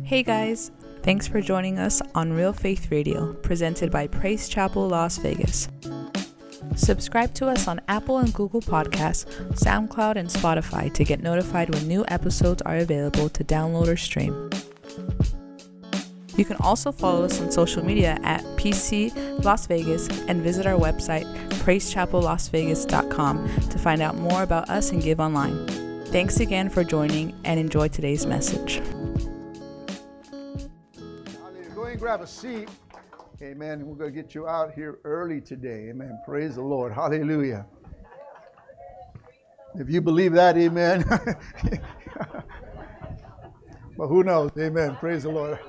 Hey guys, thanks for joining us on Real Faith Radio, presented by Praise Chapel Las Vegas. Subscribe to us on Apple and Google Podcasts, SoundCloud, and Spotify to get notified when new episodes are available to download or stream. You can also follow us on social media at PC Las Vegas and visit our website, praisechapellasvegas.com, to find out more about us and give online. Thanks again for joining and enjoy today's message. Go ahead and grab a seat. Amen. We're going to get you out here early today. Amen. Praise the Lord. Hallelujah. If you believe that, amen. But who knows? Amen. Praise the Lord.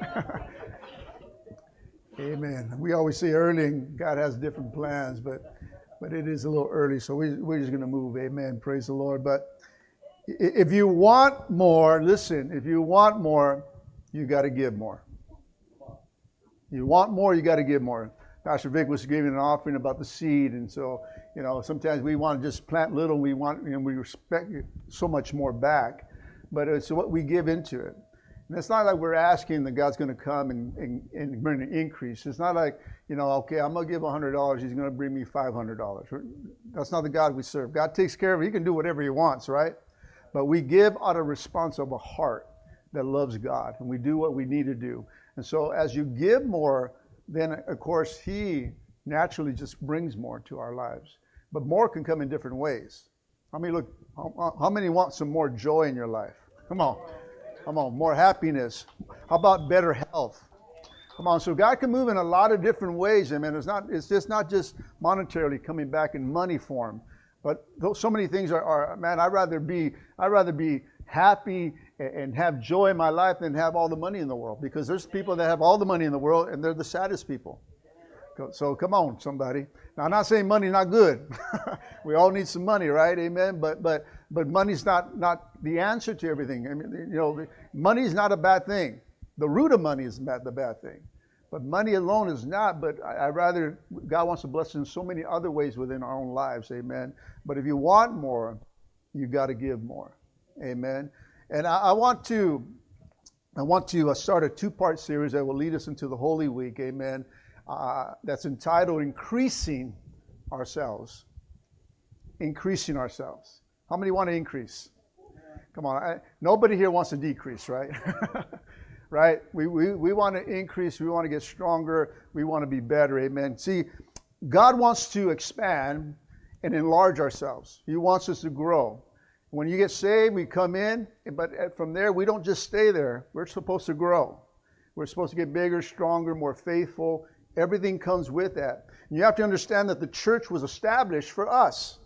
Amen. We always say early, and God has different plans, but it is a little early, so we're just going to move. Amen. Praise the Lord. But if you want more, listen, if you want more, you got to give more. You want more, you got to give more. Pastor Vic was giving an offering about the seed, and so, sometimes we want to just plant little, we expect so much more back, but it's what we give into it. And it's not like we're asking that God's going to come and bring an increase. It's not like, okay, I'm going to give $100, he's going to bring me $500. That's not the God we serve. God takes care of it. He can do whatever he wants, right? But we give out of response of a heart that loves God, and we do what we need to do. And so as you give more, then of course he naturally just brings more to our lives. But more can come in different ways. How many want some more joy in your life? Come on, more happiness. How about better health? Come on, so God can move in a lot of different ways. I mean, it's just not just monetarily coming back in money form, but so many things are man, I'd rather be happy and have joy in my life than have all the money in the world, because there's people that have all the money in the world and they're the saddest people. So come on, somebody. Now, I'm not saying money's not good. We all need some money, right? Amen. But money's not the answer to everything. I mean, money's not a bad thing. The root of money is not the bad thing. But money alone is not. But God wants to bless us in so many other ways within our own lives. Amen. But if you want more, you got to give more. Amen. And I want to start a two-part series that will lead us into the Holy Week. Amen. That's entitled Increasing Ourselves. Increasing ourselves. How many want to increase? Come on. Nobody here wants to decrease, right? Right? We want to increase. We want to get stronger. We want to be better. Amen. See, God wants to expand and enlarge ourselves. He wants us to grow. When you get saved, we come in, but from there, we don't just stay there. We're supposed to grow. We're supposed to get bigger, stronger, more faithful. Everything comes with that. And you have to understand that the church was established for us.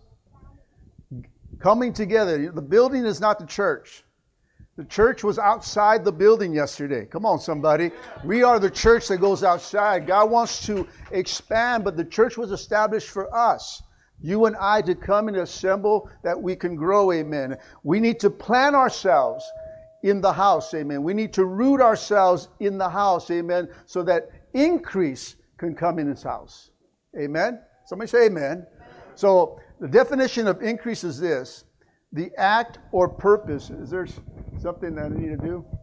Coming together. The building is not the church. The church was outside the building yesterday. Come on, somebody. We are the church that goes outside. God wants to expand, but the church was established for us. You and I to come and assemble that we can grow, amen. We need to plant ourselves in the house, amen. We need to root ourselves in the house, amen, so that increase can come in His house. Amen? Somebody say amen. So the definition of increase is this: the act or purpose. Is there something that I need to do?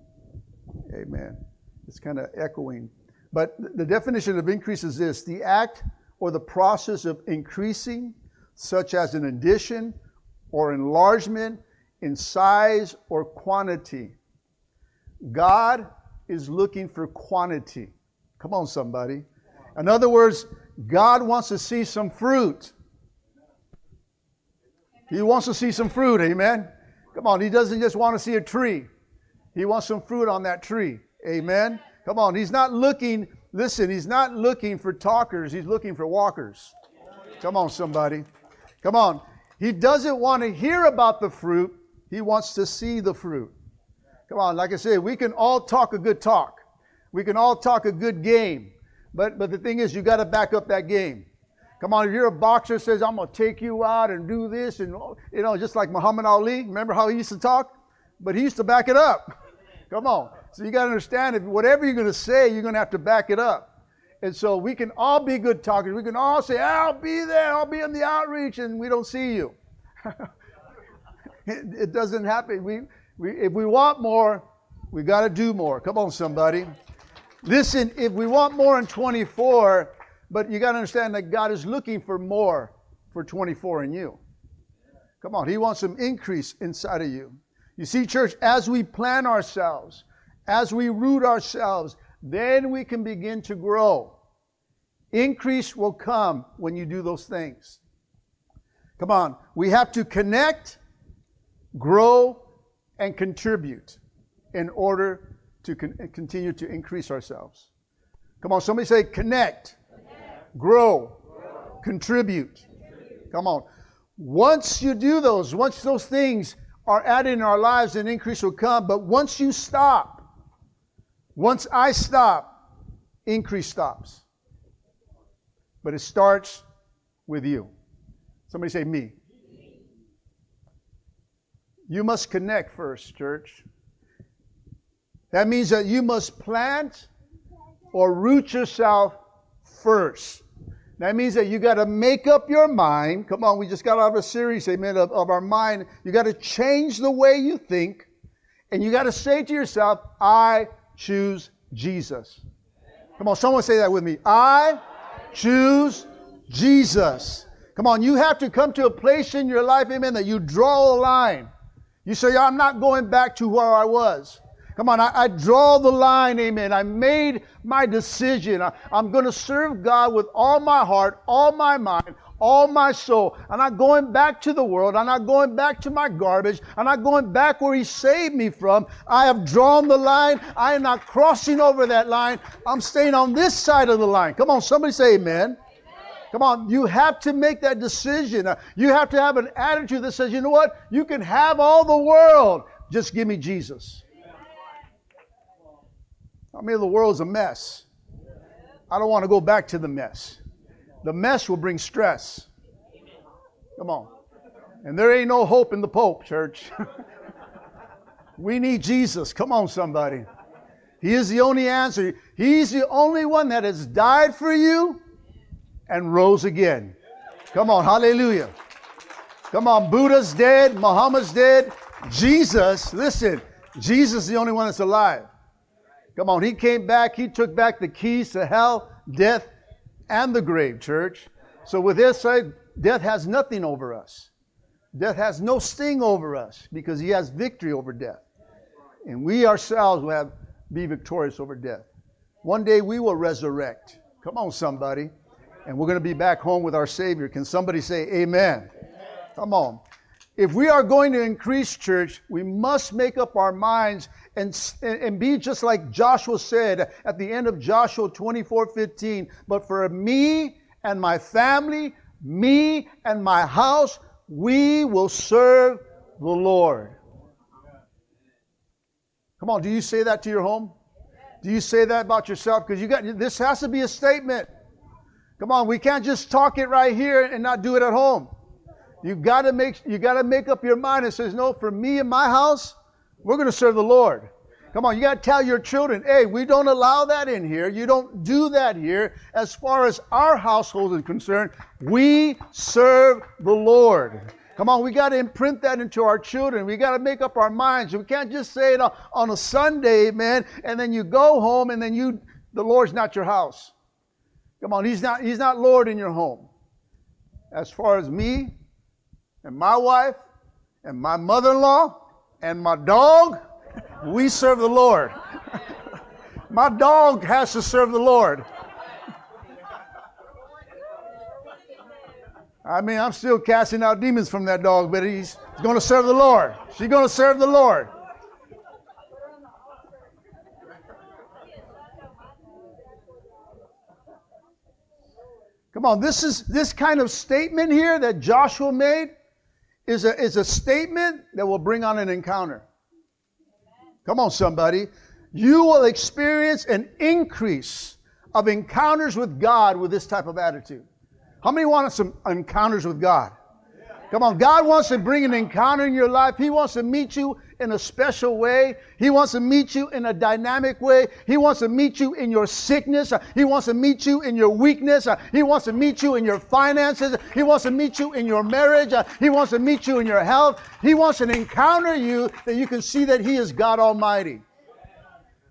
Amen. It's kind of echoing. But the definition of increase is this: the act or the process of increasing, such as an addition or enlargement in size or quantity. God is looking for quantity. Come on, somebody. In other words, God wants to see some fruit. He wants to see some fruit, amen? Come on, He doesn't just want to see a tree. He wants some fruit on that tree, amen? Come on, He's not looking... Listen, He's not looking for talkers. He's looking for walkers. Come on, somebody. Come on. He doesn't want to hear about the fruit. He wants to see the fruit. Come on. Like I said, we can all talk a good talk. We can all talk a good game. But the thing is, you got to back up that game. Come on. If you're a boxer says, I'm going to take you out and do this, and just like Muhammad Ali. Remember how he used to talk? But he used to back it up. Come on. So you got to understand, if whatever you're going to say, you're going to have to back it up. And so we can all be good talkers. We can all say, I'll be there. I'll be in the outreach, and we don't see you. It doesn't happen. If we want more, We got to do more. Come on, somebody. Listen, if we want more in 24, but you got to understand that God is looking for more for 24 in you. Come on, He wants some increase inside of you. You see, church, as we plan ourselves, as we root ourselves, then we can begin to grow. Increase will come when you do those things. Come on, we have to connect, grow, and contribute in order to continue to increase ourselves. Come on, somebody say connect, grow, contribute. Come on. Once you do those, once those things are added in our lives, an increase will come. But once you stop, once I stop, increase stops. But it starts with you. Somebody say me. You must connect first, church. That means that you must plant or root yourself first. That means that you got to make up your mind. Come on, we just got out of a series, amen, of our mind. You got to change the way you think. And you got to say to yourself, I choose Jesus. Come on, someone say that with me. I choose Jesus. Come on, you have to come to a place in your life, amen, that you draw a line. You say, I'm not going back to where I was. Come on, I draw the line, amen. I made my decision. I'm going to serve God with all my heart, all my mind, all my soul. I'm not going back to the world. I'm not going back to my garbage. I'm not going back where He saved me from. I have drawn the line. I am not crossing over that line. I'm staying on this side of the line. Come on, somebody say amen. Come on, you have to make that decision. You have to have an attitude that says, you know what? You can have all the world. Just give me Jesus. I mean, the world's a mess. I don't want to go back to the mess. The mess will bring stress. Come on. And there ain't no hope in the Pope, church. We need Jesus. Come on, somebody. He is the only answer. He's the only one that has died for you and rose again. Come on, hallelujah. Come on, Buddha's dead, Muhammad's dead. Jesus, listen, Jesus is the only one that's alive. Come on, He came back. He took back the keys to hell, death, and the grave, church. So with this said, death has nothing over us. Death has no sting over us because He has victory over death. And we ourselves will be victorious over death. One day we will resurrect. Come on, somebody. And we're going to be back home with our Savior. Can somebody say amen? Come on. If we are going to increase, church, we must make up our minds and be just like Joshua said at the end of Joshua 24:15. But for me and my family, me and my house, we will serve the Lord. Come on, do you say that to your home? Do you say that about yourself? Because this has to be a statement. Come on, we can't just talk it right here and not do it at home. You got to make up your mind and says, no, for me and my house, we're going to serve the Lord. Come on, you got to tell your children, hey, we don't allow that in here. You don't do that here. As far as our household is concerned, we serve the Lord. Come on, we got to imprint that into our children. We got to make up our minds. We can't just say it on a Sunday, man, and then you go home and then the Lord's not your house. Come on, He's not Lord in your home. As far as me and my wife and my mother-in-law and my dog, we serve the Lord. My dog has to serve the Lord. I mean, I'm still casting out demons from that dog, but he's going to serve the Lord. She's going to serve the Lord. Come on, this kind of statement here that Joshua made is a statement that will bring on an encounter. Come on, somebody. You will experience an increase of encounters with God with this type of attitude. How many want some encounters with God? Come on, God wants to bring an encounter in your life. He wants to meet you in a special way. He wants to meet you in a dynamic way. He wants to meet you in your sickness. He wants to meet you in your weakness. He wants to meet you in your finances. He wants to meet you in your marriage. He wants to meet you in your health. He wants to encounter you that you can see that He is God Almighty.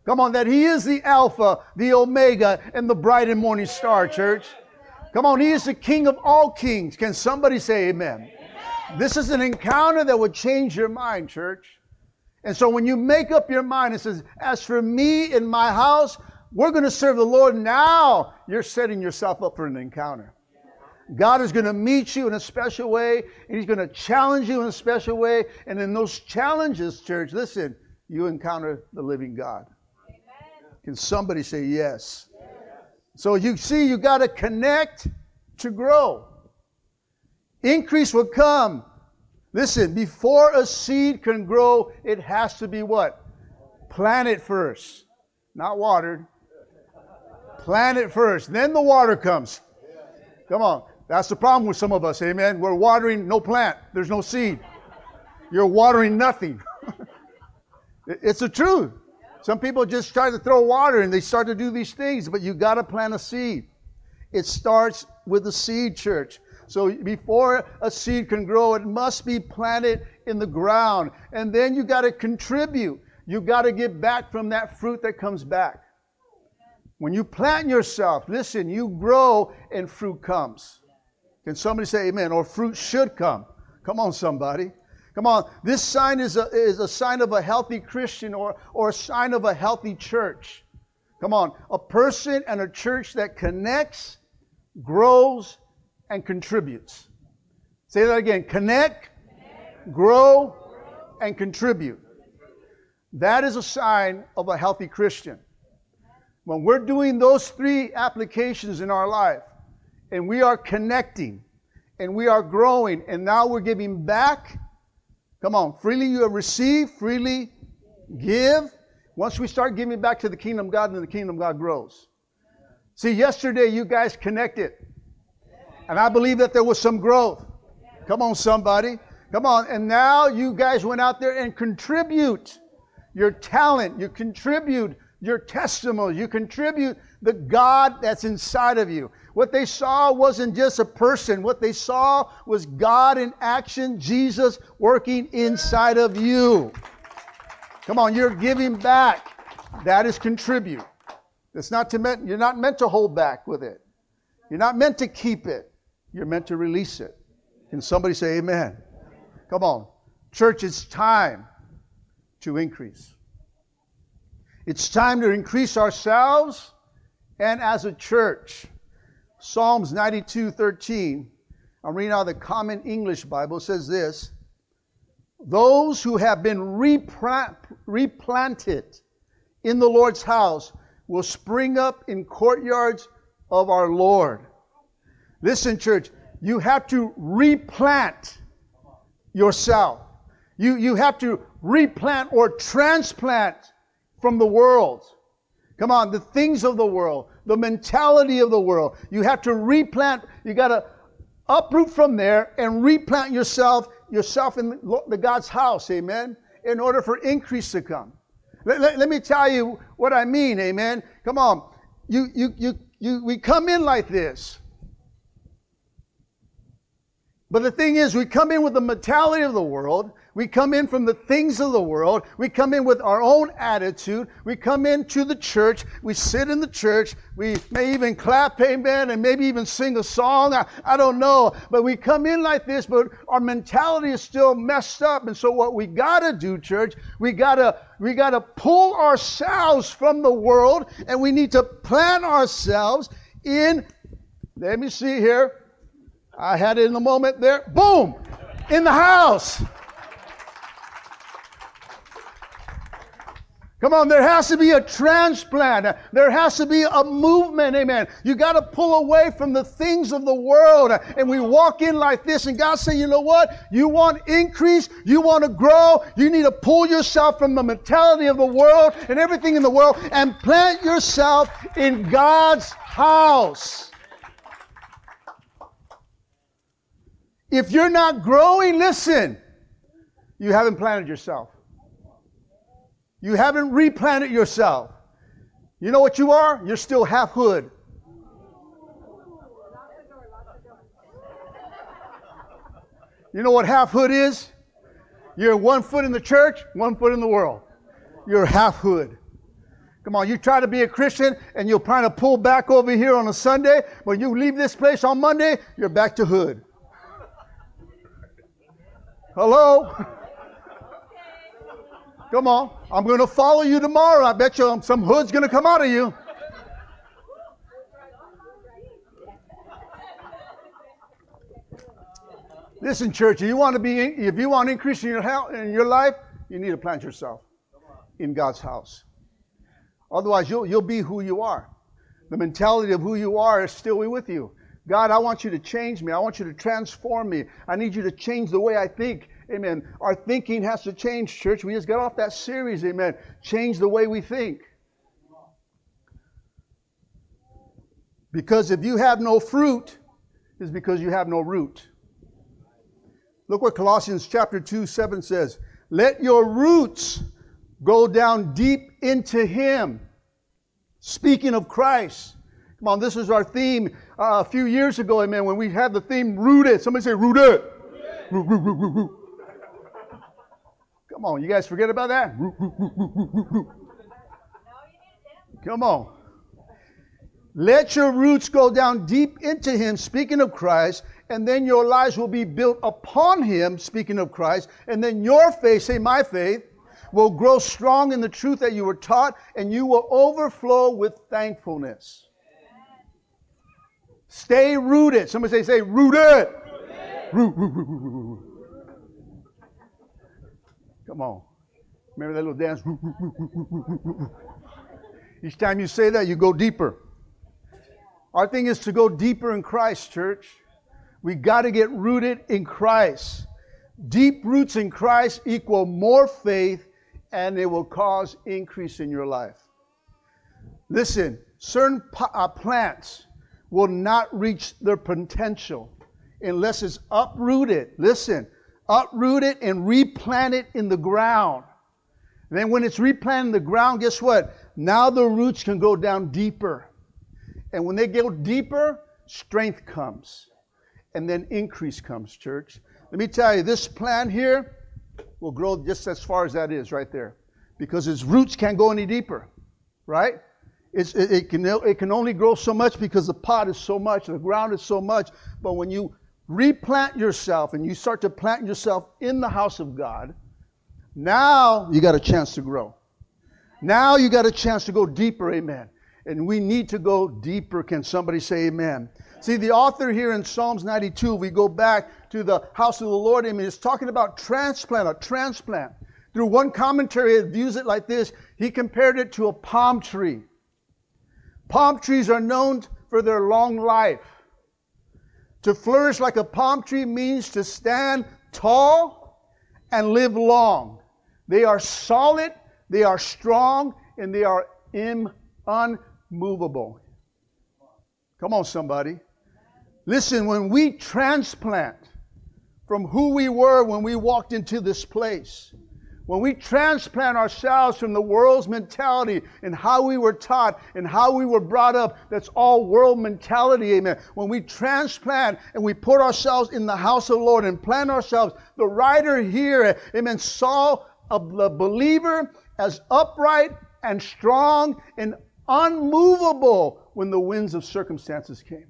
Come on, that He is the Alpha, the Omega, and the bright and morning star, church. Come on, He is the King of all kings. Can somebody say amen? This is an encounter that would change your mind, church. And so when you make up your mind and says, as for me and my house, we're going to serve the Lord now, you're setting yourself up for an encounter. God is going to meet you in a special way, and He's going to challenge you in a special way. And in those challenges, church, listen, you encounter the living God. Can somebody say yes? So you see, you got to connect to grow. Increase will come. Listen, before a seed can grow, it has to be what? Planted first. Not watered. Planted first. Then the water comes. Come on. That's the problem with some of us, amen? We're watering no plant. There's no seed. You're watering nothing. It's the truth. Some people just try to throw water and they start to do these things, but you got to plant a seed. It starts with the seed, church. So before a seed can grow, it must be planted in the ground. And then you got to contribute. You got to get back from that fruit that comes back. When you plant yourself, listen, you grow and fruit comes. Can somebody say amen? Or fruit should come. Come on, somebody. Come on. This sign is a sign of a healthy Christian or a sign of a healthy church. Come on. A person and a church that connects, grows, and contributes. Say that again. Connect, grow, and contribute. That is a sign of a healthy Christian. When we're doing those three applications in our life, and we are connecting, and we are growing, and now we're giving back. Come on, freely you have received, freely give. Once we start giving back to the kingdom of God, then the kingdom of God grows. See, yesterday you guys connected. And I believe that there was some growth. Come on, somebody. Come on. And now you guys went out there and contribute your talent. You contribute your testimony. You contribute the God that's inside of you. What they saw wasn't just a person. What they saw was God in action, Jesus working inside of you. Come on, you're giving back. That is contribute. It's not you're not meant to hold back with it. You're not meant to keep it. You're meant to release it. Can somebody say amen? Come on. Church, it's time to increase. It's time to increase ourselves and as a church. Psalms 92:13, I'm reading out of the Common English Bible, says this: those who have been replanted in the Lord's house will spring up in courtyards of our Lord. Listen, church, you have to replant yourself. You have to replant or transplant from the world. Come on, the things of the world, the mentality of the world. You have to replant. You got to uproot from there and replant yourself in the God's house, amen, in order for increase to come. Let me tell you what I mean, amen. Come on. We come in like this. But the thing is, we come in with the mentality of the world. We come in from the things of the world. We come in with our own attitude. We come into the church. We sit in the church. We may even clap, amen, and maybe even sing a song. I don't know. But we come in like this, but our mentality is still messed up. And so what we got to do, church, we got to pull ourselves from the world, and we need to plant ourselves in, let me see here. I had it in the moment there. Boom! In the house. Come on, there has to be a transplant. There has to be a movement, amen. You got to pull away from the things of the world. And we walk in like this, and God said, you know what? You want increase, you want to grow, you need to pull yourself from the mentality of the world and everything in the world and plant yourself in God's house. If you're not growing, listen, you haven't planted yourself. You haven't replanted yourself. You know what you are? You're still half hood. You know what half hood is? You're 1 foot in the church, 1 foot in the world. You're half hood. Come on, you try to be a Christian and you're trying to pull back over here on a Sunday. When you leave this place on Monday, you're back to hood. Hello? Come on. I'm going to follow you tomorrow. I bet you some hood's going to come out of you. Listen, church, if you want to increase in your life, you need to plant yourself in God's house. Otherwise, you'll be who you are. The mentality of who you are is still with you. God, I want you to change me. I want you to transform me. I need you to change the way I think. Amen. Our thinking has to change, church. We just got off that series. Amen. Change the way we think. Because if you have no fruit, it's because you have no root. Look what Colossians chapter 2:7 says. Let your roots go down deep into Him. Speaking of Christ. Come on, this is our theme a few years ago, amen, when we had the theme rooted. Somebody say rooted. Root, root, root, root, root. Come on, you guys forget about that? Root, root, root, root, root, root. Come on. Let your roots go down deep into Him, speaking of Christ, and then your lives will be built upon Him, speaking of Christ, and then your faith, say my faith, will grow strong in the truth that you were taught, and you will overflow with thankfulness. Stay rooted. Somebody say rooted. Root, root, root, root, root. Come on. Remember that little dance? Root, root, root, root, root, root, root. Each time you say that, you go deeper. Our thing is to go deeper in Christ, church. We got to get rooted in Christ. Deep roots in Christ equal more faith, and it will cause increase in your life. Listen, certain plants will not reach their potential unless it's uprooted. Listen, uprooted and replanted in the ground. And then when it's replanted in the ground, guess what? Now the roots can go down deeper. And when they go deeper, strength comes. And then increase comes, church. Let me tell you, this plant here will grow just as far as that is right there. Because its roots can't go any deeper. Right? It can only grow so much because the pot is so much, the ground is so much. But when you replant yourself and you start to plant yourself in the house of God, now you got a chance to grow. Now you got a chance to go deeper, amen. And we need to go deeper. Can somebody say amen? See, the author here in Psalms 92, we go back to the house of the Lord, amen, is talking about transplant, a transplant. Through one commentary, it views it like this. He compared it to a palm tree. Palm trees are known for their long life. To flourish like a palm tree means to stand tall and live long. They are solid, they are strong, and they are unmovable. Come on, somebody. Listen, when we transplant from who we were when we walked into this place, when we transplant ourselves from the world's mentality and how we were taught and how we were brought up, that's all world mentality, amen. When we transplant and we put ourselves in the house of the Lord and plant ourselves, the writer here, amen, saw the believer as upright and strong and unmovable when the winds of circumstances came.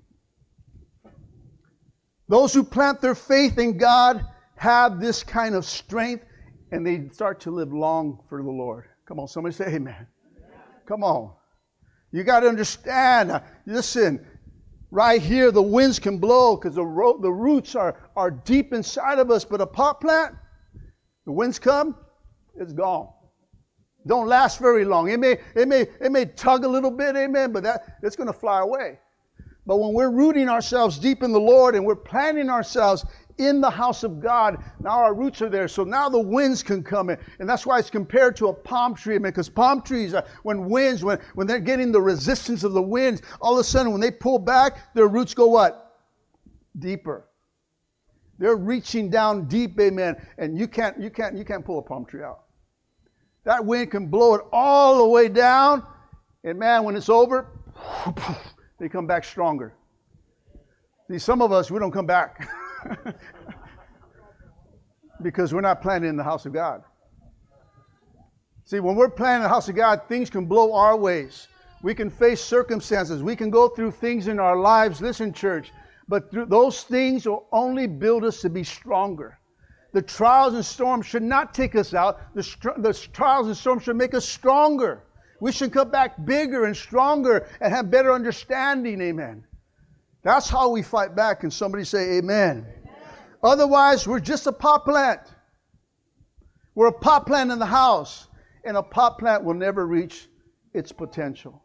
Those who plant their faith in God have this kind of strength, and they start to live long for the Lord. Come on, somebody say amen. Come on. You got to understand. Listen, right here the winds can blow because the roots are deep inside of us. But a pot plant, the winds come, it's gone. Don't last very long. It may tug a little bit, amen, but it's going to fly away. But when we're rooting ourselves deep in the Lord and we're planting ourselves in the house of God, now our roots are there. So now the winds can come in. And that's why it's compared to a palm tree. Because palm trees, when they're getting the resistance of the winds, all of a sudden when they pull back, their roots go what? Deeper. They're reaching down deep, amen. And you can't pull a palm tree out. That wind can blow it all the way down. And man, when it's over, they come back stronger. See, some of us, we don't come back. Because we're not planted in the house of God. See, when we're planting the house of God, things can blow our ways. We can face circumstances. We can go through things in our lives. Listen, church, but those things will only build us to be stronger. The trials and storms should not take us out. The trials and storms should make us stronger. We should come back bigger and stronger and have better understanding. Amen. That's how we fight back. Can somebody say amen? Otherwise, we're just a pot plant. We're a pot plant in the house. And a pot plant will never reach its potential.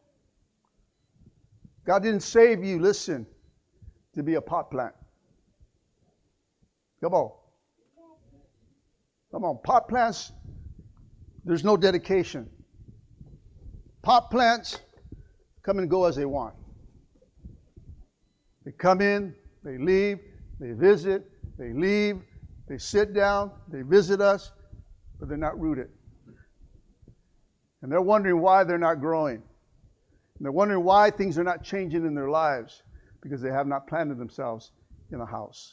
God didn't save you, listen, to be a pot plant. Come on. Come on. Pot plants, there's no dedication. Pot plants come and go as they want. They come in, they leave, they visit, they leave, they sit down, they visit us, but they're not rooted. And they're wondering why they're not growing. And they're wondering why things are not changing in their lives, because they have not planted themselves in a house.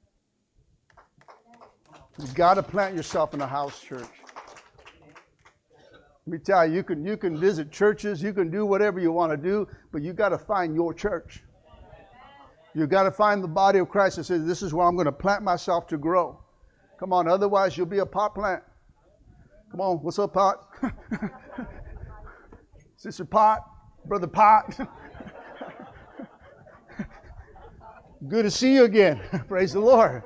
You've got to plant yourself in a house, church. Let me tell you, you can visit churches, you can do whatever you want to do, but you've got to find your church. You've got to find the body of Christ that says, this is where I'm going to plant myself to grow. Come on, otherwise you'll be a pot plant. Come on, what's up, Pot? Sister Pot, Brother Pot. Good to see you again. Praise the Lord.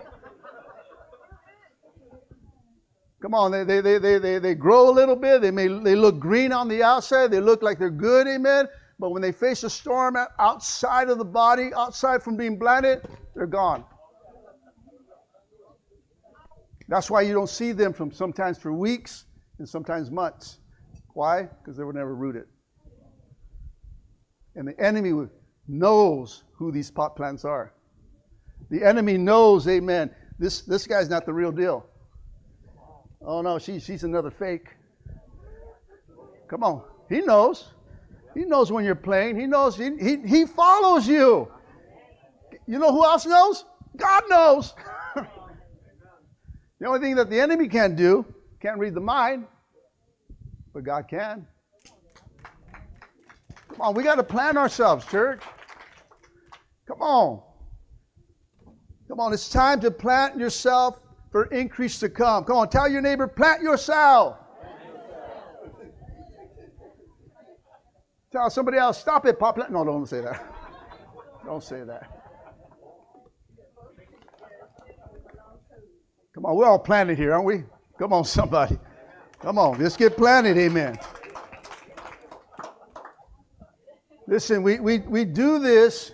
Come on, they grow a little bit. They look green on the outside. They look like they're good, amen. But when they face a storm outside of the body, outside from being planted, they're gone. That's why you don't see them sometimes for weeks and sometimes months. Why? Because they were never rooted. And the enemy knows who these pot plants are. The enemy knows, amen, this guy's not the real deal. Oh no, she's another fake. Come on. He knows. He knows when you're playing. He knows. He follows you. You know who else knows? God knows. The only thing that the enemy can't do, can't read the mind, but God can. Come on, we got to plan ourselves, church. Come on. Come on, it's time to plant yourself for increase to come. Come on, tell your neighbor, plant yourself. Tell somebody else, stop it, pop plant. No, don't say that. Don't say that. Come on, we're all planted here, aren't we? Come on, somebody. Come on, let's get planted, amen. Listen, we do this.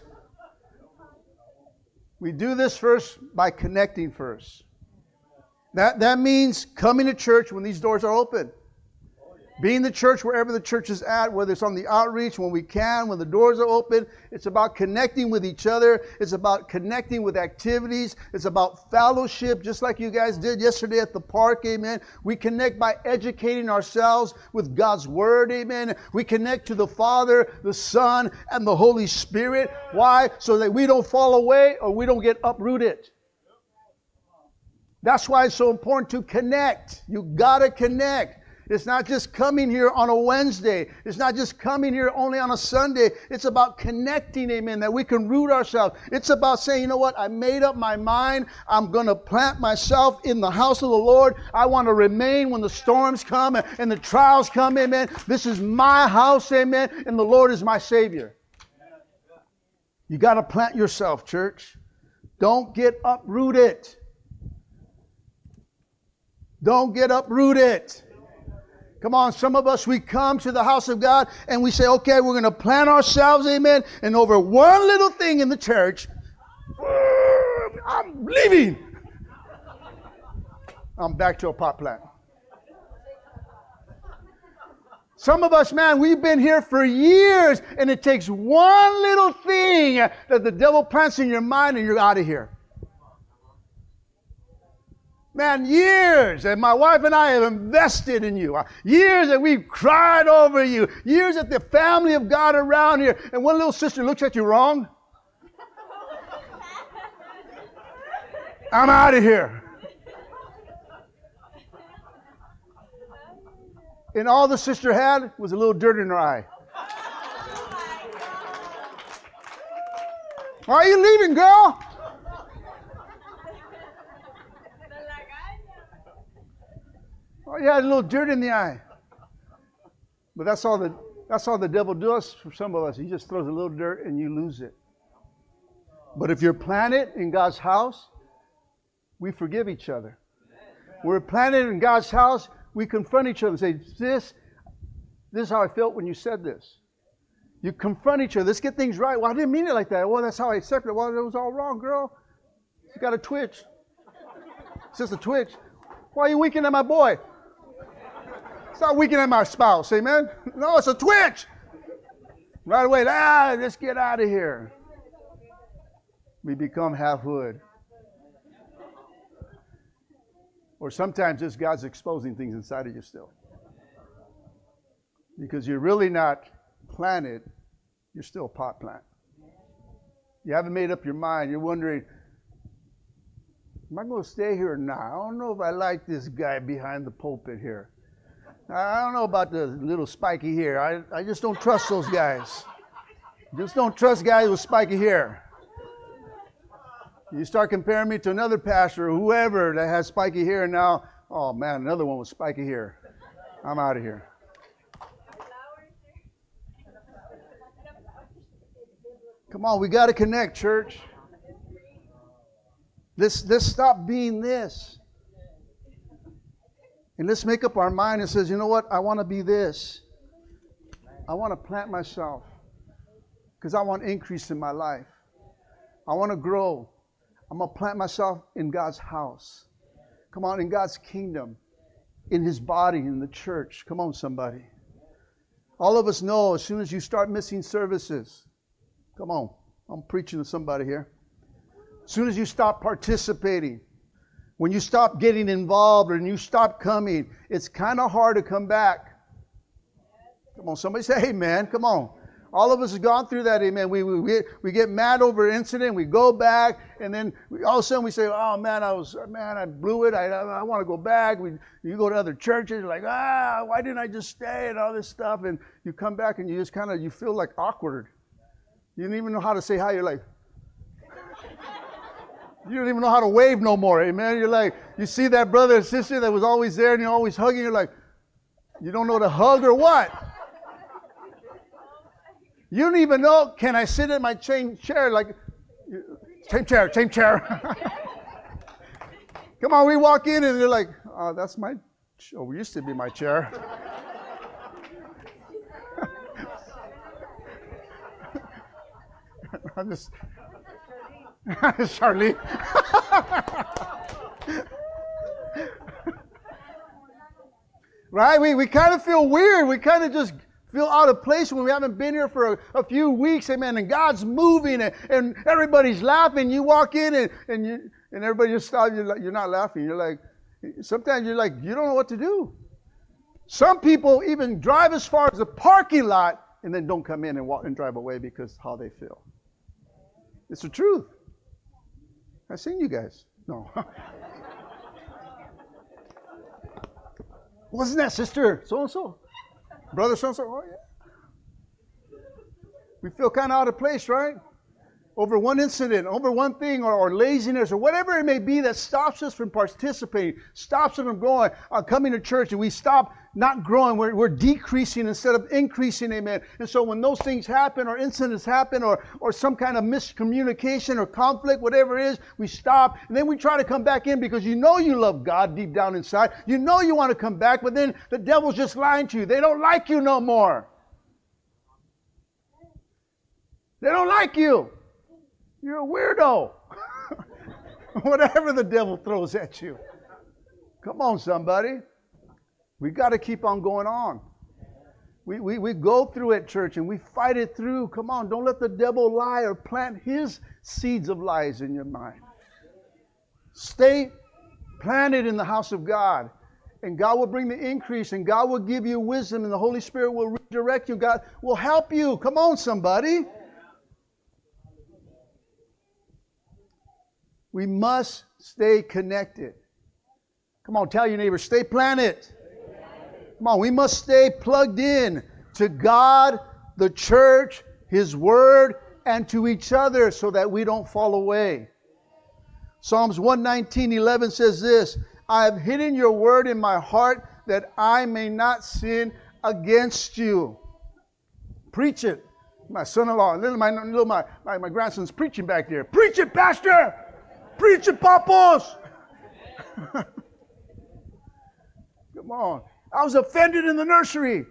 We do this first by connecting first. That means coming to church when these doors are open. Being the church wherever the church is at, whether it's on the outreach, when we can, when the doors are open. It's about connecting with each other. It's about connecting with activities. It's about fellowship, just like you guys did yesterday at the park, amen. We connect by educating ourselves with God's Word, amen. We connect to the Father, the Son, and the Holy Spirit. Why? So that we don't fall away or we don't get uprooted. That's why it's so important to connect. You got to connect. It's not just coming here on a Wednesday. It's not just coming here only on a Sunday. It's about connecting, amen, that we can root ourselves. It's about saying, you know what, I made up my mind. I'm going to plant myself in the house of the Lord. I want to remain when the storms come and the trials come, amen. This is my house, amen, and the Lord is my Savior. You got to plant yourself, church. Don't get uprooted. Don't get uprooted. Come on, some of us, we come to the house of God and we say, okay, we're going to plant ourselves, amen, and over one little thing in the church, I'm leaving. I'm back to a pot plant. Some of us, man, we've been here for years, and it takes one little thing that the devil plants in your mind and you're out of here. Man, years that my wife and I have invested in you. Years that we've cried over you. Years that the family of God around here. And one little sister looks at you wrong. I'm out of here. And all the sister had was a little dirt in her eye. Why are you leaving, girl? Oh, you had a little dirt in the eye. But that's all the devil does for some of us. He just throws a little dirt and you lose it. But if you're planted in God's house, we forgive each other. We're planted in God's house, we confront each other and say, this is how I felt when you said this. You confront each other. Let's get things right. Well, I didn't mean it like that. Well, that's how I accepted it. Well, it was all wrong, girl. You got a twitch. It's just a twitch. Why are you winking at my boy? It's not winking at my spouse, amen? No, it's a twitch. Right away, let's get out of here. We become half-hood. Or sometimes just God's exposing things inside of you still. Because you're really not planted, you're still a pot plant. You haven't made up your mind. You're wondering, am I going to stay here or not? I don't know if I like this guy behind the pulpit here. I don't know about the little spiky hair. I just don't trust those guys. Just don't trust guys with spiky hair. You start comparing me to another pastor or whoever that has spiky hair now. Oh man, another one with spiky hair. I'm out of here. Come on, we got to connect, church. Let's stop being this. And let's make up our mind and says, you know what? I want to be this. I want to plant myself because I want increase in my life. I want to grow. I'm going to plant myself in God's house. Come on, in God's kingdom, in His body, in the church. Come on, somebody. All of us know as soon as you start missing services, come on, I'm preaching to somebody here. As soon as you stop participating, when you stop getting involved and you stop coming, it's kind of hard to come back. Come on, somebody say amen. Come on. All of us have gone through that, amen. We get mad over an incident, we go back, and then all of a sudden we say, oh man, I blew it. I want to go back. You go to other churches, you're like, why didn't I just stay and all this stuff? And you come back and you just you feel like awkward. You don't even know how to say hi. You're like, you don't even know how to wave no more, amen. You're like, you see that brother or sister that was always there and you're always hugging, you're like, you don't know to hug or what? You don't even know, can I sit in my chair? Like, same chair. Come on, we walk in and they're like, that's my, it used to be my chair. I'm just, Charlie. Right? We kind of feel weird. We kind of just feel out of place when we haven't been here for a few weeks, amen, and God's moving and everybody's laughing. You walk in and everybody just stops. You're not laughing. You're like, sometimes you're like, you don't know what to do. Some people even drive as far as the parking lot and then don't come in and walk and drive away because how they feel. It's the truth. I've seen you guys. No. Wasn't that sister so-and-so? Brother so-and-so? Oh, yeah. We feel kind of out of place, right? Over one incident, over one thing, or laziness, or whatever it may be that stops us from participating, stops us from growing, coming to church, and we stop not growing. We're decreasing instead of increasing, amen. And so when those things happen, or incidents happen, or some kind of miscommunication or conflict, whatever it is, we stop, and then we try to come back in because you know you love God deep down inside. You know you want to come back, but then the devil's just lying to you. They don't like you no more. They don't like you. You're a weirdo. Whatever the devil throws at you. Come on, somebody. We got to keep on going on. We go through it, church, and we fight it through. Come on, don't let the devil lie or plant his seeds of lies in your mind. Stay planted in the house of God, and God will bring the increase, and God will give you wisdom, and the Holy Spirit will redirect you. God will help you. Come on, somebody. We must stay connected. Come on, tell your neighbor, stay planted. Come on, we must stay plugged in to God, the church, His Word, and to each other so that we don't fall away. Psalms 119:11 says this, I have hidden your word in my heart that I may not sin against you. Preach it. My son-in-law, my grandson's preaching back there. Preach it, Pastor! Preach it, Papos! Come on. I was offended in the nursery.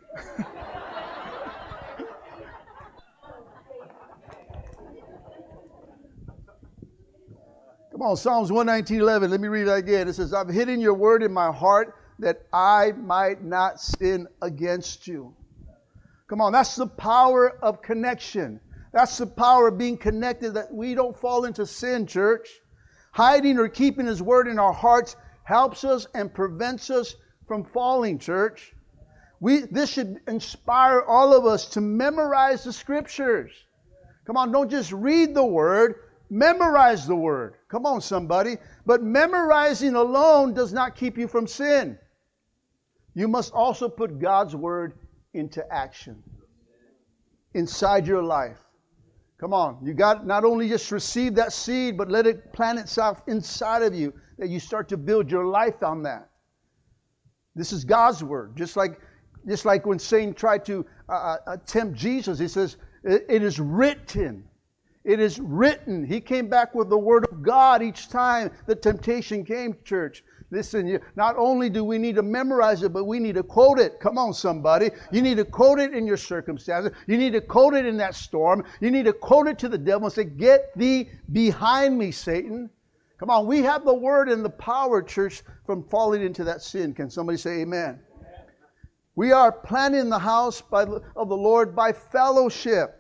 Come on, Psalms 119:11. Let me read it again. It says, I've hidden your word in my heart that I might not sin against you. Come on, that's the power of connection. That's the power of being connected, that we don't fall into sin, church. Hiding or keeping His word in our hearts helps us and prevents us from falling, church. This should inspire all of us to memorize the Scriptures. Come on, don't just read the Word, memorize the Word. Come on, somebody. But memorizing alone does not keep you from sin. You must also put God's Word into action inside your life. Come on, you got not only just receive that seed, but let it plant itself inside of you, that you start to build your life on that. This is God's Word. Just like when Satan tried to tempt Jesus, he says, it is written. It is written. He came back with the Word of God each time the temptation came, church. Listen, not only do we need to memorize it, but we need to quote it. Come on, somebody. You need to quote it in your circumstances. You need to quote it in that storm. You need to quote it to the devil and say, get thee behind me, Satan. Come on, we have the Word and the power, church, from falling into that sin. Can somebody say amen? We are planting the house of the Lord by fellowship.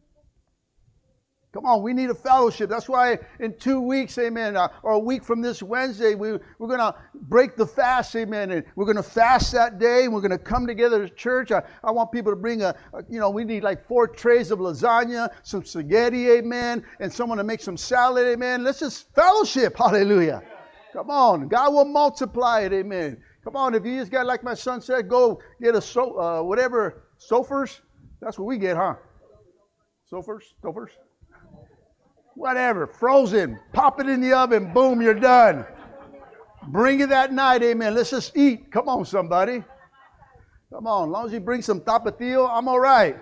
Come on, we need a fellowship. That's why in 2 weeks, amen, or a week from this Wednesday, we're going to break the fast, amen, and we're going to fast that day, and we're going to come together as church. I want people to bring we need like 4 trays of lasagna, some spaghetti, amen, and someone to make some salad, amen. Let's just fellowship, hallelujah. Come on, God will multiply it, amen. Come on, if you just got, like my son said, go get Stouffer's. That's what we get, huh? Stouffer's? Whatever, frozen. Pop it in the oven. Boom, you're done. Bring it that night, amen. Let's just eat. Come on, somebody. Come on, as long as you bring some tapatio, I'm all right.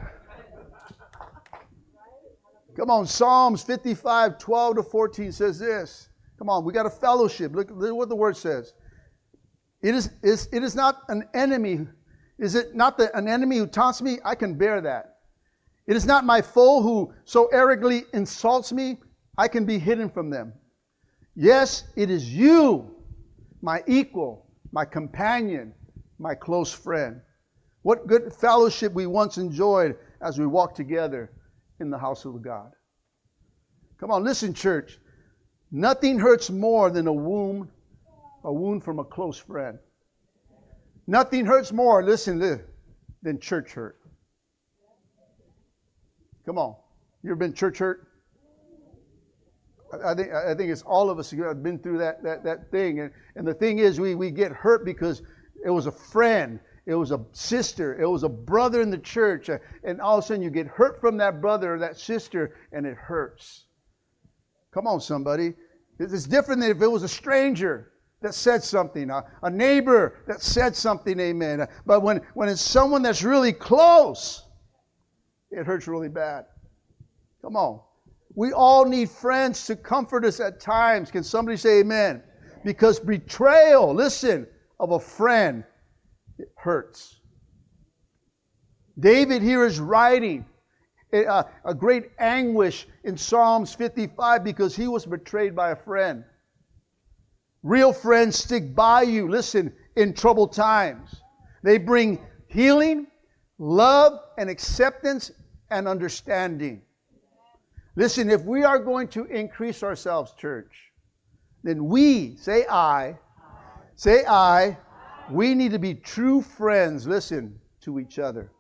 Come on, Psalms 55:12-14 says this. Come on, we got a fellowship. Look what the Word says. It is not an enemy. Is it not an enemy who taunts me? I can bear that. It is not my foe who so arrogantly insults me. I can be hidden from them. Yes, it is you, my equal, my companion, my close friend. What good fellowship we once enjoyed as we walked together in the house of God. Come on, listen, church. Nothing hurts more than a wound from a close friend. Nothing hurts more, than church hurt. Come on. You ever been church hurt? I think it's all of us who have been through that thing. And the thing is, we get hurt because it was a friend, it was a sister, it was a brother in the church. And all of a sudden you get hurt from that brother or that sister, and it hurts. Come on, somebody. It's different than if it was a stranger that said something, a neighbor that said something, amen. But when it's someone that's really close, it hurts really bad. Come on. We all need friends to comfort us at times. Can somebody say amen? Because betrayal, of a friend, it hurts. David here is writing a great anguish in Psalms 55 because he was betrayed by a friend. Real friends stick by you, in troubled times. They bring healing, love, and acceptance and understanding. If we are going to increase ourselves, church, then we, say I, we need to be true friends, to each other.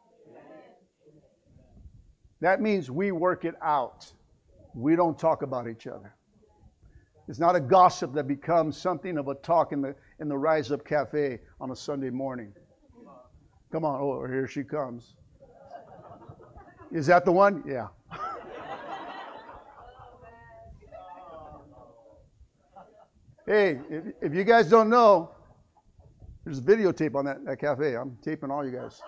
That means we work it out. We don't talk about each other. It's not a gossip that becomes something of a talk in the Rise Up Cafe on a Sunday morning. Come on. Oh, here she comes. Is that the one? Yeah. Hey, if you guys don't know, there's a videotape on that cafe. I'm taping all you guys.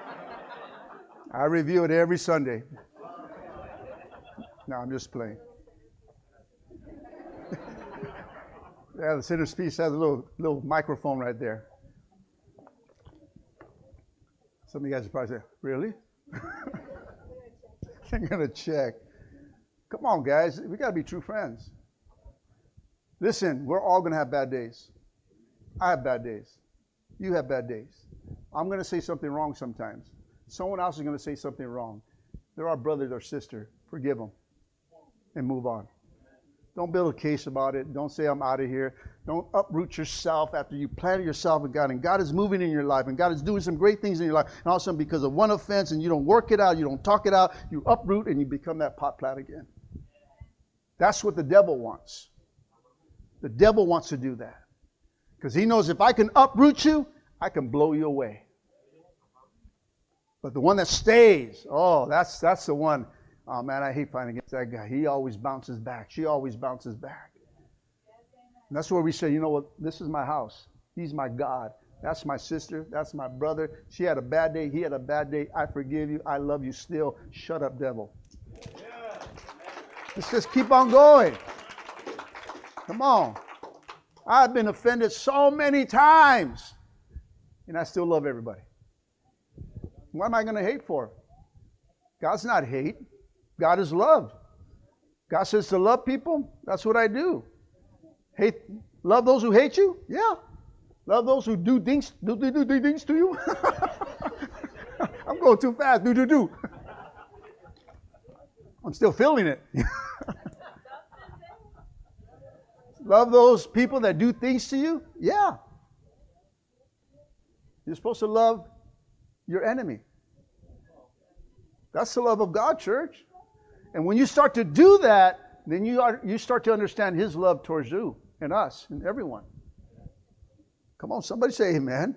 I review it every Sunday. No, I'm just playing. Yeah, the Sinner's Peace has a little microphone right there. Some of you guys are probably saying, really? I'm going to check. Come on, guys. We got to be true friends. Listen, we're all going to have bad days. I have bad days. You have bad days. I'm going to say something wrong sometimes. Someone else is going to say something wrong. They're our brother or sister. Forgive them and move on. Don't build a case about it. Don't say I'm out of here. Don't uproot yourself after you planted yourself in God. And God is moving in your life. And God is doing some great things in your life. And all of a sudden, because of one offense and you don't work it out, you don't talk it out, you uproot and you become that pot plant again. That's what the devil wants. The devil wants to do that. Because he knows if I can uproot you, I can blow you away. But the one that stays, oh, that's the one. Oh, man, I hate fighting against that guy. He always bounces back. She always bounces back. And that's where we say, you know what? This is my house. He's my God. That's my sister. That's my brother. She had a bad day. He had a bad day. I forgive you. I love you still. Shut up, devil. Let's just keep on going. Come on. I've been offended so many times. And I still love everybody. What am I going to hate for? God's not hate. God is love. God says to love people. That's what I do. Love those who hate you? Yeah. Love those who do things to you? I'm going too fast. Do. I'm still feeling it. Love those people that do things to you? Yeah. You're supposed to love your enemy. That's the love of God, church. And when you start to do that, then you start to understand His love towards you and us and everyone. Come on, somebody say amen.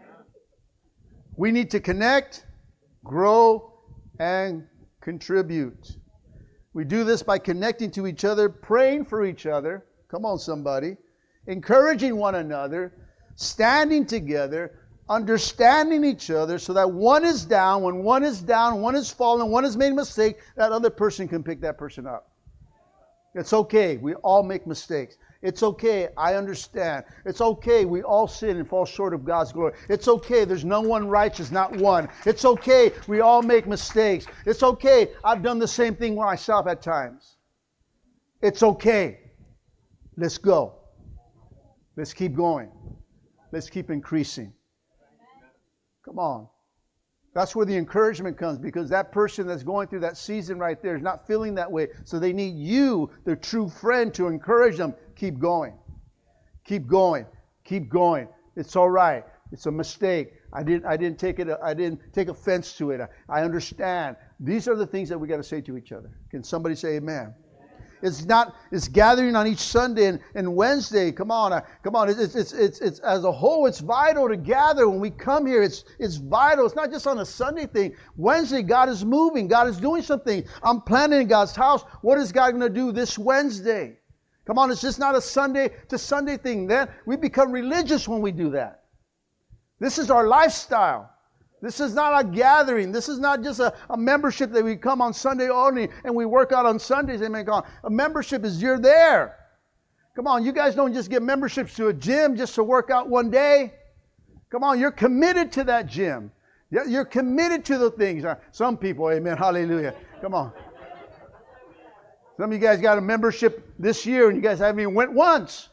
We need to connect, grow, and contribute. We do this by connecting to each other, praying for each other. Come on, somebody. Encouraging one another, standing together, understanding each other so that one is down. When one is down, one is fallen, one has made a mistake, that other person can pick that person up. It's okay. We all make mistakes. It's okay. I understand. It's okay. We all sin and fall short of God's glory. It's okay. There's no one righteous, not one. It's okay. We all make mistakes. It's okay. I've done the same thing myself at times. It's okay. Let's go. Let's keep going. Let's keep increasing. Come on. That's where the encouragement comes, because that person that's going through that season right there is not feeling that way. So they need you, their true friend, to encourage them. Keep going. Keep going. Keep going. It's all right. It's a mistake. I didn't take offense to it. I understand. These are the things that we got to say to each other. Can somebody say amen? It's gathering on each Sunday and Wednesday. Come on. It's as a whole, it's vital to gather when we come here. It's vital. It's not just on a Sunday thing. Wednesday, God is moving. God is doing something. I'm planning in God's house. What is God going to do this Wednesday? Come on, it's just not a Sunday to Sunday thing. Then we become religious when we do that. This is our lifestyle. This is not a gathering. This is not just a membership that we come on Sunday only and we work out on Sundays. Amen. A membership is you're there. Come on, you guys don't just get memberships to a gym just to work out one day. Come on, you're committed to that gym. You're committed to the things. Some people, amen, hallelujah. Come on. Some of you guys got a membership this year and you guys haven't even went once.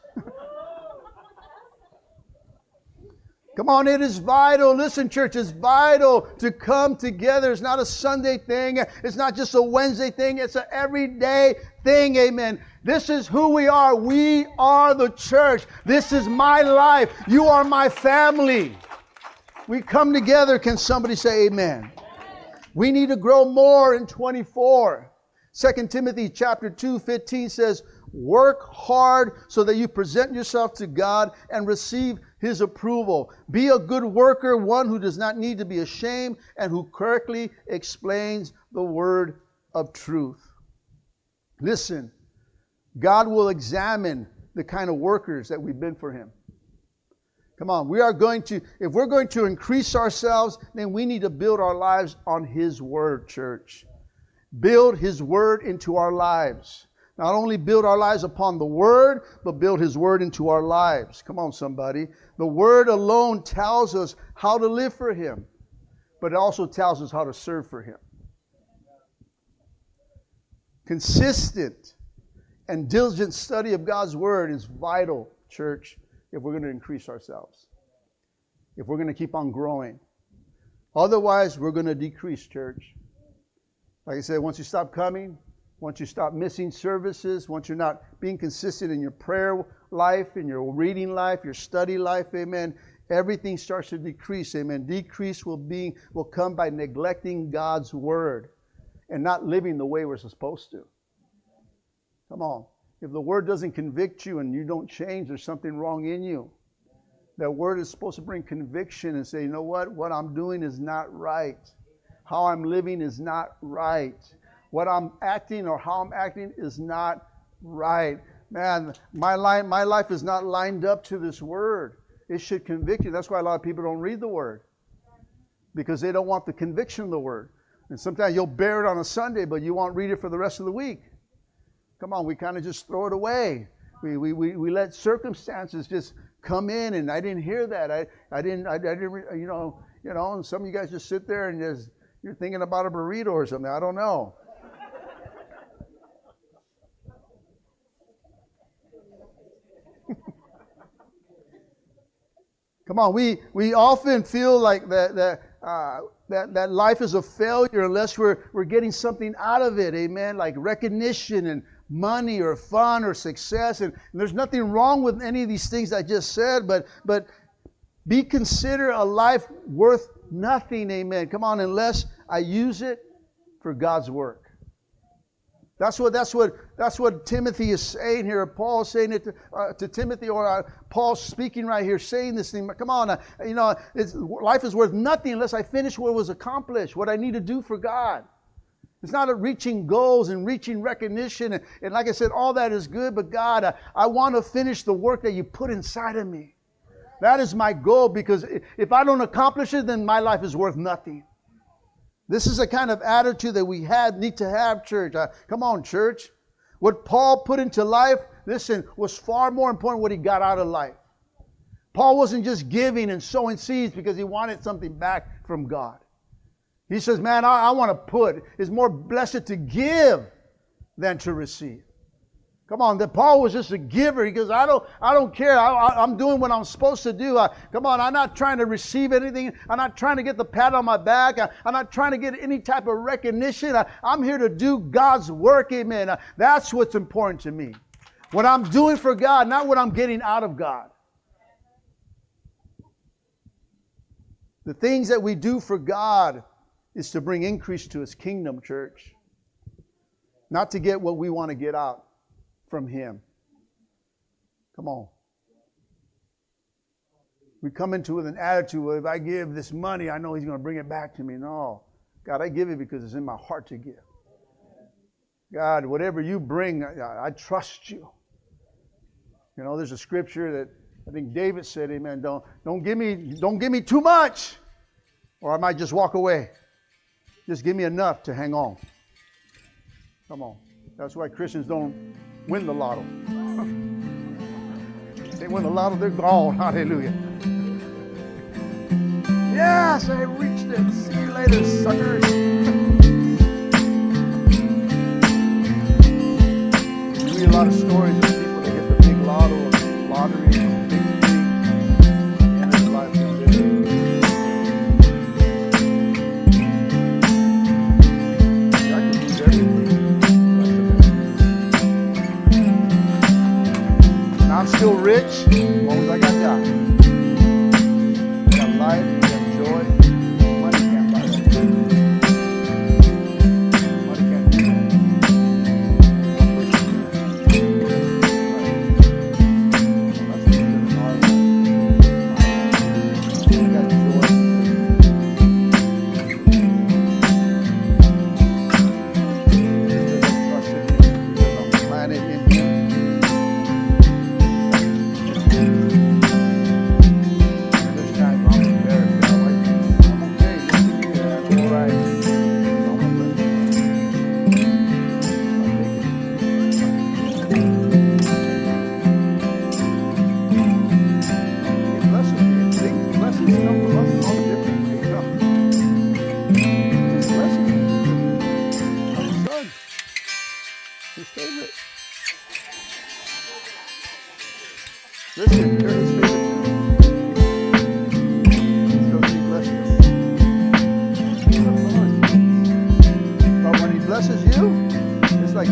Come on, it is vital. Listen, church, it's vital to come together. It's not a Sunday thing. It's not just a Wednesday thing. It's an everyday thing. Amen. This is who we are. We are the church. This is my life. You are my family. We come together. Can somebody say amen? We need to grow more in 24. 2 Timothy chapter 2:15 says, work hard so that you present yourself to God and receive His approval. Be a good worker, one who does not need to be ashamed and who correctly explains the word of truth. Listen, God will examine the kind of workers that we've been for Him. Come on, if we're going to increase ourselves, then we need to build our lives on His Word, church. Build His Word into our lives. Not only build our lives upon the Word, but build His Word into our lives. Come on, somebody. The Word alone tells us how to live for Him, but it also tells us how to serve for Him. Consistent and diligent study of God's Word is vital, church, if we're going to increase ourselves. If we're going to keep on growing. Otherwise, we're going to decrease, church. Like I said, once you stop coming, once you stop missing services, once you're not being consistent in your prayer life, in your reading life, your study life, amen, everything starts to decrease, amen. Decrease will come by neglecting God's Word and not living the way we're supposed to. Come on. If the Word doesn't convict you and you don't change, there's something wrong in you. That Word is supposed to bring conviction and say, you know what I'm doing is not right. How I'm living is not right. What I'm acting or how I'm acting is not right. Man, my life is not lined up to this Word. It should convict you. That's why a lot of people don't read the Word. Because they don't want the conviction of the Word. And sometimes you'll bear it on a Sunday, but you won't read it for the rest of the week. Come on, we kind of just throw it away. We let circumstances just come in, and I didn't hear that. I didn't, you know, and some of you guys just sit there and you're thinking about a burrito or something. I don't know. Come on, we often feel like that life is a failure unless we're getting something out of it, amen, like recognition and money or fun or success. And there's nothing wrong with any of these things I just said, but be considered a life worth nothing, amen. Come on, unless I use it for God's work. That's what Timothy is saying here. Paul is saying it to Timothy, or Paul's speaking right here, saying this thing. Come on, life is worth nothing unless I finish what was accomplished, what I need to do for God. It's not reaching goals and reaching recognition. And like I said, all that is good, but God, I want to finish the work that you put inside of me. That is my goal, because if I don't accomplish it, then my life is worth nothing. This is the kind of attitude that we need to have, church. Come on, church. What Paul put into life, listen, was far more important what he got out of life. Paul wasn't just giving and sowing seeds because he wanted something back from God. He says, man, I want to put. It's more blessed to give than to receive. Come on, that Paul was just a giver. He goes, I don't care. I'm doing what I'm supposed to do. Come on, I'm not trying to receive anything. I'm not trying to get the pat on my back. I'm not trying to get any type of recognition. I'm here to do God's work, amen. That's what's important to me. What I'm doing for God, not what I'm getting out of God. The things that we do for God is to bring increase to His kingdom, church. Not to get what we want to get out from Him. Come on. We come into with an attitude, well, if I give this money, I know He's going to bring it back to me. No. God, I give it because it's in my heart to give. God, whatever you bring, I trust you. You know, there's a scripture that I think David said, amen, don't give me too much, or I might just walk away. Just give me enough to hang on. Come on. That's why Christians don't win the lotto. They win the lotto, they're gone. Hallelujah. Yes, I reached it. See you later, suckers. You read a lot of stories of people that get the big lottery, big things, and their life is living. I can lose everything. And I'm still rich as long as I got God. I got life, I got joy. Money can't buy that. Money can't do that.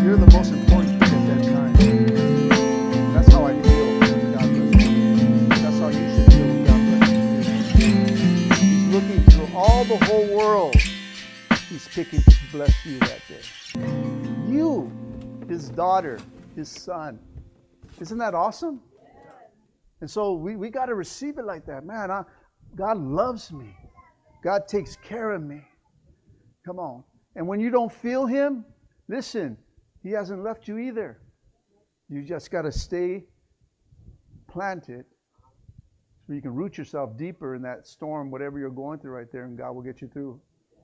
You're the most important thing at that time. That's how I feel. God bless you. That's how you should feel. God bless you. He's looking through all the whole world. He's picking to bless you that day. You, his daughter, his son. Isn't that awesome? And so we got to receive it like that. Man, God loves me. God takes care of me. Come on. And when you don't feel him, listen, he hasn't left you either. You just got to stay planted so you can root yourself deeper in that storm, whatever you're going through right there, and God will get you through.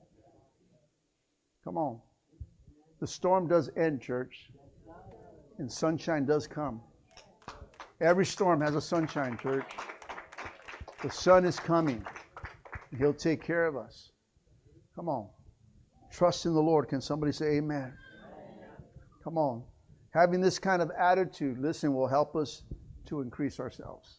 Come on. The storm does end, church, and sunshine does come. Every storm has a sunshine, church. The sun is coming. He'll take care of us. Come on. Trust in the Lord. Can somebody say amen? Come on. Having this kind of attitude, listen, will help us to increase ourselves.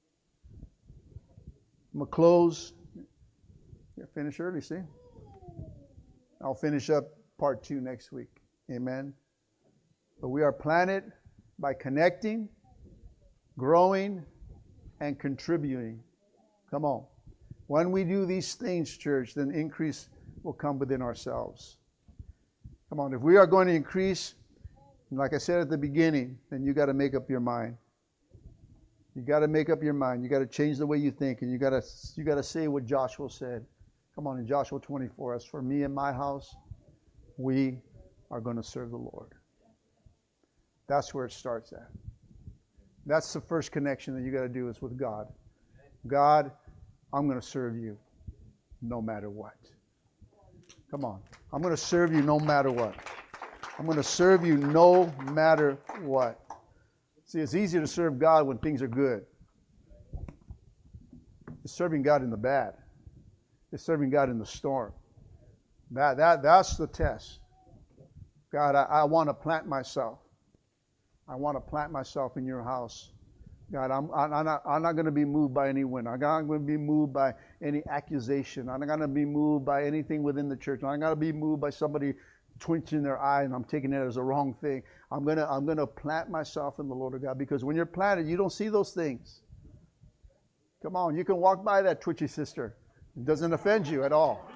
I'm going to close. Finish early, see? I'll finish up part 2 next week. Amen. But we are planted by connecting, growing, and contributing. Come on. When we do these things, church, then increase will come within ourselves. Come on. If we are going to increase, like I said at the beginning, then you got to make up your mind. You got to make up your mind. You got to change the way you think, and you got to say what Joshua said. Come on, in Joshua 24, as for me and my house, we are going to serve the Lord. That's where it starts at. That's the first connection that you got to do is with God. God, I'm going to serve you no matter what. Come on. I'm going to serve you no matter what. I'm going to serve you no matter what. See, it's easier to serve God when things are good. It's serving God in the bad. It's serving God in the storm. That's the test. God, I want to plant myself. I want to plant myself in your house. God, I'm not going to be moved by any wind. I'm not going to be moved by any accusation. I'm not going to be moved by anything within the church. I'm not going to be moved by somebody twitching their eye and I'm taking it as a wrong thing. I'm going to plant myself in the Lord of God, because when you're planted, you don't see those things. Come on, you can walk by that twitchy sister. It doesn't offend you at all.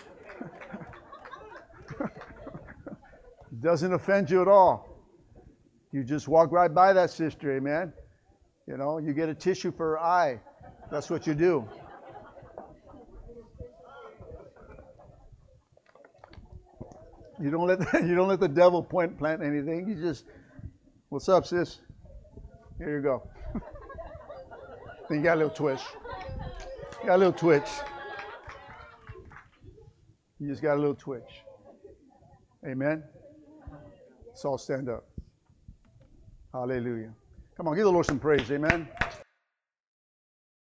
It doesn't offend you at all. You just walk right by that sister, amen? You know, you get a tissue for her eye. That's what you do. You don't let the devil plant anything. You just, what's up, sis? Here you go. Then you got a little twitch. You got a little twitch. You just got a little twitch. Amen? Let's all stand up. Hallelujah. Come on, give the Lord some praise. Amen.